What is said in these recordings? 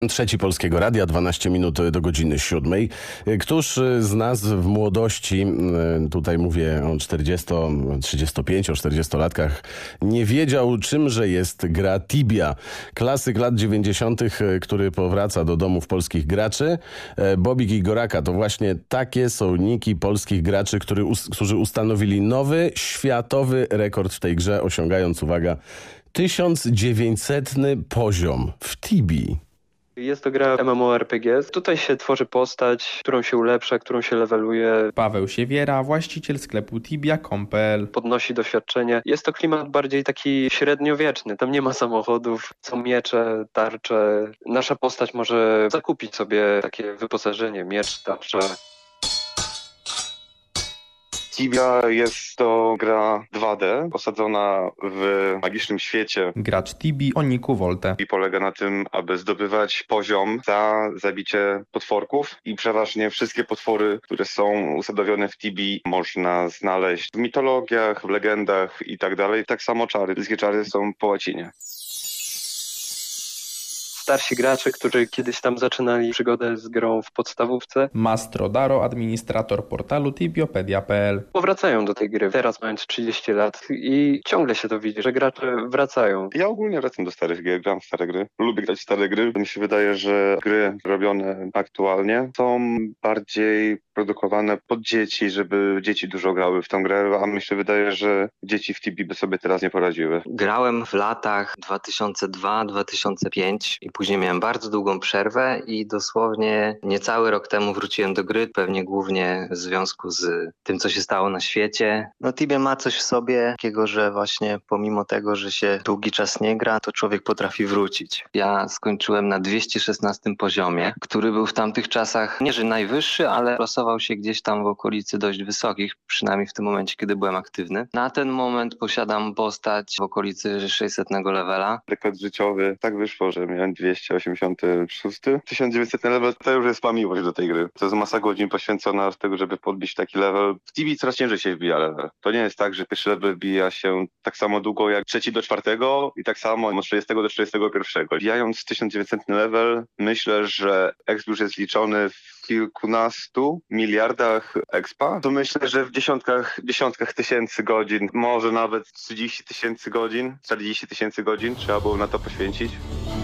Trzeci Polskiego Radia, 12 minut do godziny 7. Któż z nas w młodości, tutaj mówię o 35, o 40-latkach, nie wiedział, czymże jest gra Tibia? Klasyk lat 90., który powraca do domów polskich graczy. Bobik i Goraka to właśnie takie są niki polskich graczy, którzy ustanowili nowy, światowy rekord w tej grze, osiągając, uwaga, 1900 poziom w Tibii. Jest to gra MMORPG. Tutaj się tworzy postać, którą się ulepsza, którą się leveluje. Paweł Siewiera, właściciel sklepu tibia.com.pl. Podnosi doświadczenie. Jest to klimat bardziej taki średniowieczny. Tam nie ma samochodów, są miecze, tarcze. Nasza postać może zakupić sobie takie wyposażenie, miecz, tarczę. Tibia jest to gra 2D, osadzona w magicznym świecie. Gracz Tibii o niku Volte. I polega na tym, aby zdobywać poziom za zabicie potworków. I przeważnie wszystkie potwory, które są usadowione w Tibii, można znaleźć w mitologiach, w legendach i tak dalej. Tak samo czary. Wszystkie czary są po łacinie. Starsi gracze, którzy kiedyś tam zaczynali przygodę z grą w podstawówce. Mastro Daro, administrator portalu tibiopedia.pl. Powracają do tej gry, teraz mając 30 lat i ciągle się to widzi, że gracze wracają. Ja ogólnie wracam do starych gier, gram w stare gry. Lubię grać w stare gry. Mi się wydaje, że gry robione aktualnie są bardziej produkowane pod dzieci, żeby dzieci dużo grały w tą grę, a mi się wydaje, że dzieci w Tibii by sobie teraz nie poradziły. Grałem w latach 2002-2005 i później miałem bardzo długą przerwę i dosłownie niecały rok temu wróciłem do gry, pewnie głównie w związku z tym, co się stało na świecie. No Tibia ma coś w sobie takiego, że właśnie pomimo tego, że się długi czas nie gra, to człowiek potrafi wrócić. Ja skończyłem na 216 poziomie, który był w tamtych czasach nie że najwyższy, ale losował się gdzieś tam w okolicy dość wysokich, przynajmniej w tym momencie, kiedy byłem aktywny. Na ten moment posiadam postać w okolicy 600 levela. Rekord życiowy tak wyszło, że miałem 286. 1900 level to już jest miłość do tej gry. To jest masa godzin poświęcona z tego, żeby podbić taki level. W Tibii coraz ciężej się wbija level. To nie jest tak, że pierwszy level wbija się tak samo długo jak trzeci do czwartego i tak samo od 40 do 41. Wbijając 1900 level, myślę, że exp już jest liczony w kilkunastu miliardach expa, to myślę, że w dziesiątkach tysięcy godzin, może nawet 30 tysięcy godzin, 40 tysięcy godzin trzeba było na to poświęcić.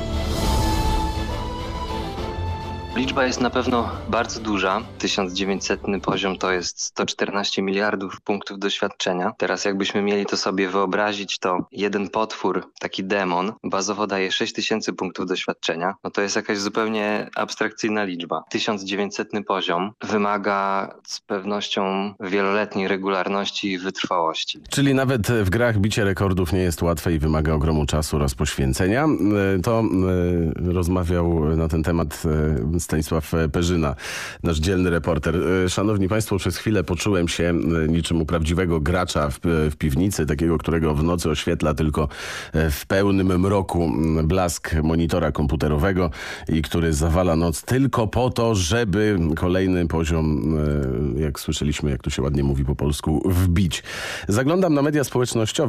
Liczba jest na pewno bardzo duża. 1900 poziom to jest 114 miliardów punktów doświadczenia. Teraz jakbyśmy mieli to sobie wyobrazić, to jeden potwór, taki demon, bazowo daje 6000 punktów doświadczenia. No to jest jakaś zupełnie abstrakcyjna liczba. 1900 poziom wymaga z pewnością wieloletniej regularności i wytrwałości. Czyli nawet w grach bicie rekordów nie jest łatwe i wymaga ogromu czasu oraz poświęcenia. To rozmawiał na ten temat Stanisław Perzyna, nasz dzielny reporter. Szanowni Państwo, przez chwilę poczułem się niczym u prawdziwego gracza w piwnicy, takiego, którego w nocy oświetla tylko w pełnym mroku blask monitora komputerowego i który zawala noc tylko po to, żeby kolejny poziom, jak słyszeliśmy, jak tu się ładnie mówi po polsku, wbić. Zaglądam na media społecznościowe.